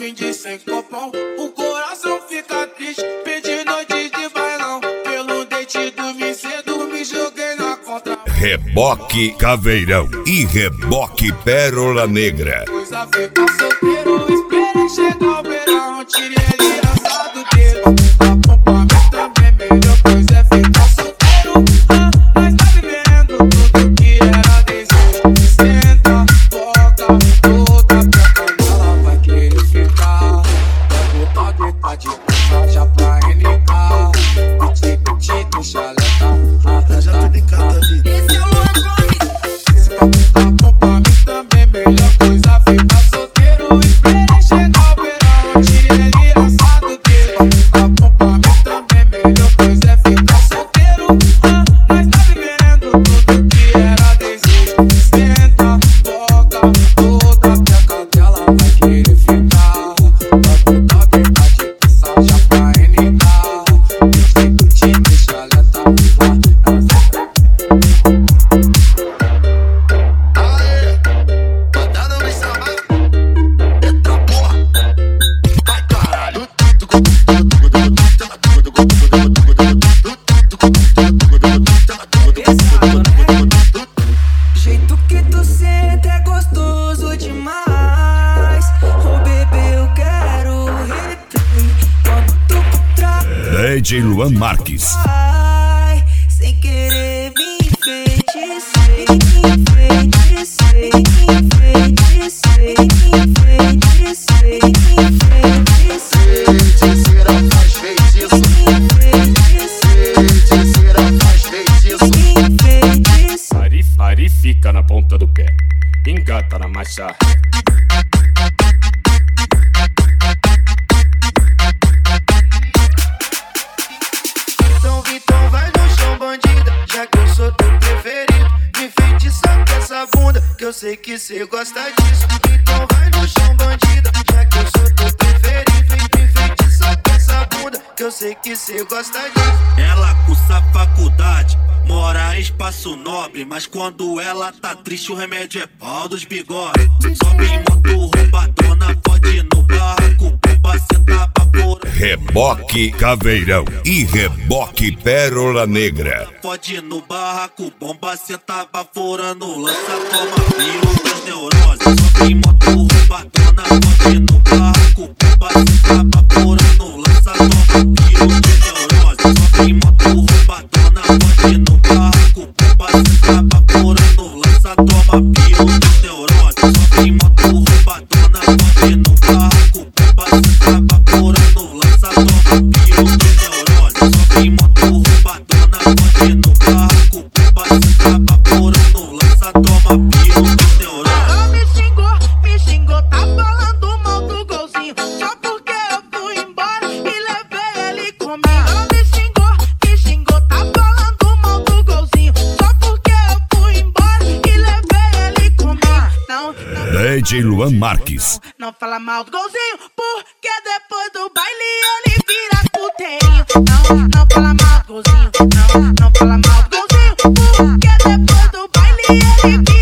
fim de sem copão. O coração fica triste, pedi noite de bailão. Pelo dente dormi cedo, me joguei na contra. Reboque Caveirão e Reboque Pérola Negra. Coisa fica solteiro, esperei chegar o verão. Tirei ele assado dele. Acompanhamento também melhor, coisa é ficar solteiro. Nós tá vivendo tudo que era desejo. Senta, toca, toda pra canela vai querer ficar. Vai botar dentro de casa já pra renegar. Piti, deixa levar. Já tô de cada vida. Esse é o acompanhamento também melhor, coisa ficar solteiro. Esperei chegar o verão, tirei ele assado dele. Acompanhamento também melhor, coisa é ficar solteiro. Nós tá vivendo tudo que era desejo. Senta, toca, toda peca dela vai querer ficar. Vai botar dentro de casa já pra renegar. Piti, deixa ela levar. Jeito que tu senta é gostoso demais. Oh bebê, eu quero replay. Quando tu por trás, DJ Luan Marques. ai, sem querer me enfeitiçei, enfeitiçei, enfeitiçei, enfeitiçei, enfeitiçei. Feiticeira faz feitiço. Feiticeira faz feitiço. Ari fica na ponta do pé, engata na marcha. Então vai no chão, bandida, já que eu sou teu preferido. Me enfeitiça com essa bunda, que eu sei que cê gosta disso. Então vai no chão, bandida, já que eu sou teu preferido. Me enfeitiça com essa bunda, que eu sei que cê gosta disso. Ela cursa faculdade, mora em espaço nobre, mas quando ela tá triste o remédio é pau dos bigodes. Sobe em moto roubadona, pode no barco, bomba senta vapor. Reboque Caveirão e Reboque Pérola Negra. Pode no barraco, bomba senta vaporando, lança, toma frio das neuroses. Sobe em moto roubadona, pode no barraco, bomba senta vaporando, lança, toma frio das neuroses. Sobe em moto roubadona, pode no barraco, bomba senta vaporando, lança, toma frio das neuroses. Sobe em moto roubadona, pode no barraco, bomba senta vaporando, lança, toma frio das neuroses. Sobe em moto roubadona, pode no barraco, bomba senta vaporando, lança, toma frio das neuroses. ela me xingou, tá falando mal do golzinho. Só porque eu fui embora e levei ele comigo. Ela me xingou, tá falando mal do golzinho. Só porque eu fui embora e levei ele comigo. Não, DJ Luan Marques. não fala mal do golzinho, porque depois do baile ele vira puteirinho. Não fala mal do golzinho, não fala mal do golzinho, porque depois do baile ele vira